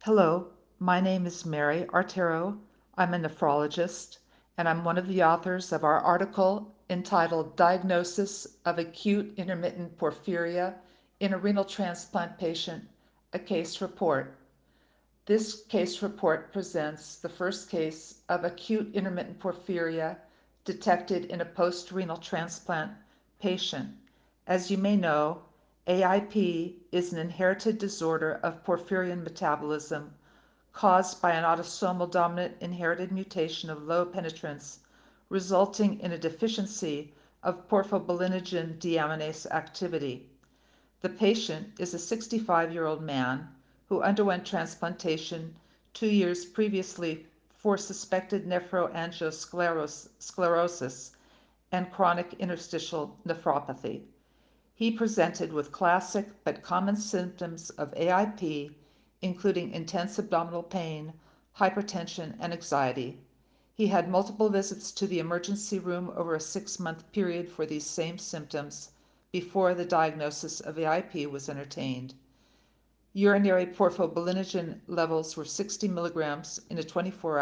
Hello, my name is Mary Artero. I'm a nephrologist, and I'm one of the authors of our article entitled Diagnosis of Acute Intermittent Porphyria in a Renal Transplant Patient, a Case Report. This case report presents the first case of acute intermittent porphyria detected in a post-renal transplant patient. As you may know, AIP is an inherited disorder of porphyrin metabolism caused by an autosomal dominant inherited mutation of low penetrance, resulting in a deficiency of porphobilinogen deaminase activity. The patient is a 65-year-old man who underwent transplantation 2 years previously for suspected nephroblastic and chronic interstitial nephropathy. He presented with classic but common symptoms of AIP, including intense abdominal pain, hypertension, and anxiety. He had multiple visits to the emergency room over a 6-month period for these same symptoms before the diagnosis of AIP was entertained. Urinary porphobilinogen levels were 60 milligrams in a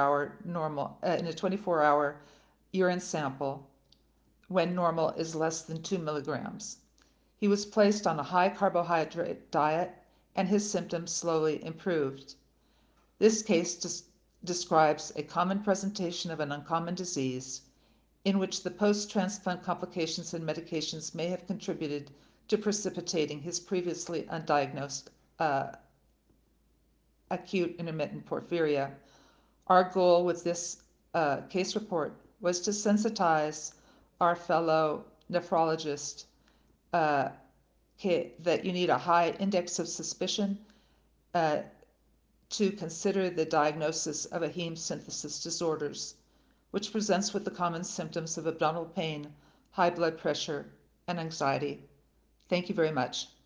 24-hour urine sample when normal is less than 2 milligrams. He was placed on a high carbohydrate diet and his symptoms slowly improved. This case describes a common presentation of an uncommon disease in which the post-transplant complications and medications may have contributed to precipitating his previously undiagnosed uh, acute intermittent porphyria. Our goal with this case report was to sensitize our fellow nephrologists uh, that you need a high index of suspicion uh, to consider the diagnosis of a heme synthesis disorders, which presents with the common symptoms of abdominal pain, high blood pressure, and anxiety. Thank you very much.